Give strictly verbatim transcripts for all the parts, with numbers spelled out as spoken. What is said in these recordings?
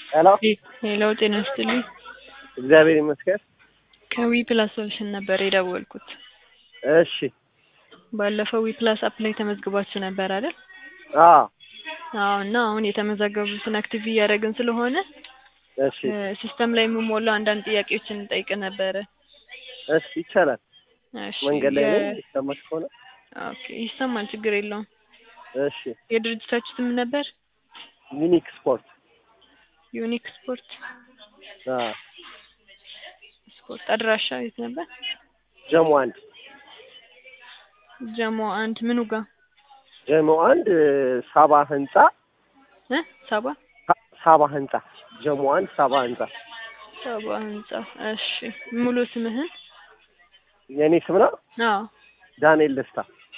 ሄሎ ሄሎ ጤና ይስጥልኝ። እግዚአብሔር ይመስገን። ከዊ ፕላስ ሶሉሽን ነበር የደወልኩት። እሺ ባለፈው ዊ ፕላስ አፕ ላይ ተመዝግባችሁ ነበር አይደል? አዎ አዎ። እና አሁን የተመዘገቡትን አክቲቭ እያደረግን ስለሆነ እሺ ሲስተም ላይ የምሞላው አንዳንድ ጥያቄዎችን እንጠይቅ ነበረ። እሺ ይቻላል። እሺ መንገድ ላይ የ- ነኝ ይሰማሽ ከሆነ ኦኬ ይሰማል፣ ችግር የለውም። እሺ የድርጅታችሁ ስም ነበር? ዩኒክ ስፖርት ዩኒክ ስፖርት አዎ ስፖርት። አድራሻ የት ነበር? ጀሞ አንድ ጀሞ አንድ ምኑ ጋር? ጀሞ አንድ ሳባ ህንጻ እ ሳባ ሳ- ሳባ ህንጻ ጀሞ አንድ ሳባ ህንጻ። ሳባ ህንጻ። እሺ ሙሉ ስምህን? የኔ ስም ነው አዎ ዳንኤል ደስታ።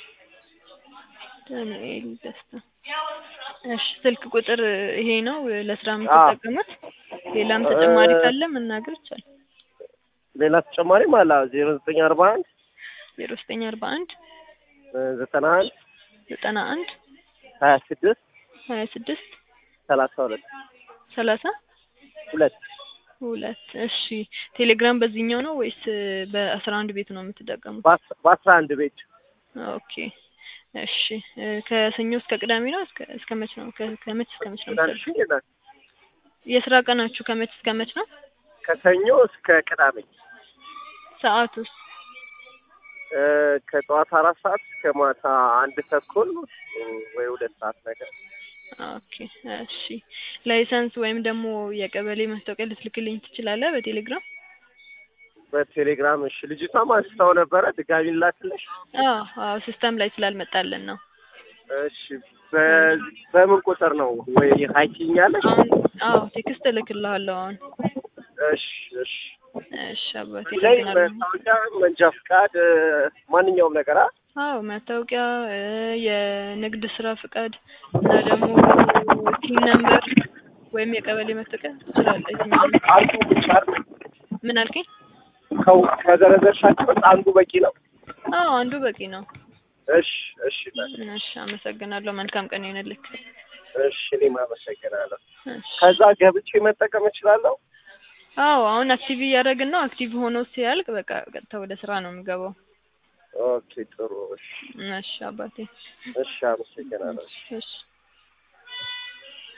ዳንኤል ደስታ። እሺ ስልክ ቁጥር ይሄ ነው ለስራ አዎ የምትጠቀሙት? ሌላም ተጨማሪ ካለ መናገር ይቻላል። ሌላ ተጨማሪ ማለት ዜሮ ዘጠኝ አርባ አንድ ዜሮ ዘጠኝ አርባ አንድ ዘጠና አንድ ዘጠና አንድ ሀያ ስድስት ሀያ ስድስት ሰላሳ ሁለት ሰላሳ ሁለት ሁለት። እሺ ቴሌግራም በዚህኛው ነው ወይስ በአስራ አንድ ቤት ነው የምትጠቀሙት? በአስ- በአስራ አንድ ቤት ኦኬ እሺ እ ከሰኞ እስከ ቅዳሜ ነው? እስከ እስከ መች ነው? ከ- ከመች እስከ መች ነው የምትሰሩት? እንዳልሽኝ ይላል። የስራ ቀናችሁ ከመች እስከ መች ነው? ከሰኞ እስከ ቅዳሜ ሰዓቱስ? እ ከጠዋት አራት ሰዓት እስከ ማታ አንድ ተኩል ወይ ሁለት ሰዓት ነገር። ኦኬ እሺ ላይሰንስ ወይም ደግሞ የቀበሌ ማስታወቂያ ልትልክልኝ ትችላለህ በቴሌግራም? በቴሌግራም እሺ። ልጅቷም አንስታው ነበረ ድጋሚ ላክልሽ? አዎ አዎ ሲስተም ላይ ስላልመጣልን ነው። እሺ በ- በምን ቁጥር ነው ወይ ሀይኪኛለሽ? አሁን አዎ ቴክስት እልክልሃለሁ አሁን። እሺ እሺ። እሺ አባቴ ላይ እልክልሃለሁ። መታወቂያ፣ መንጃ ፍቃድ፣ እ፣ ማንኛውም ነገር አ አዎ መታወቂያ እ የንግድ ስራ ፍቃድ እና ደግሞ ቲን ነምበር ወይም የቀበሌ መታወቂያ ትችላለህ። የትኛውም አንዱ ብቻ አይደል? ምን አልከኝ? ከው- ከዘረዘርሻቸው ውስጥ አንዱ በቂ ነው? አዎ አንዱ በቂ ነው። እሺ እሺ በቃ። እሺ አመሰግናለሁ። መልካም ቀን ይሁንልህ። እሺ እኔም አመሰግናለሁ። እሺ ከዛ ገብቼ መጠቀም እችላለሁ? አዎ አሁን አክቲቭ እያደረግን ነው። አክቲቭ ሆኖ ሲያልቅ በቃ ቀጥታ ወደ ስራ ነው የሚገባው። ኦኬ ጥሩ። እሺ እሺ አባቴ እሺ አመሰግናለሁ። እሺ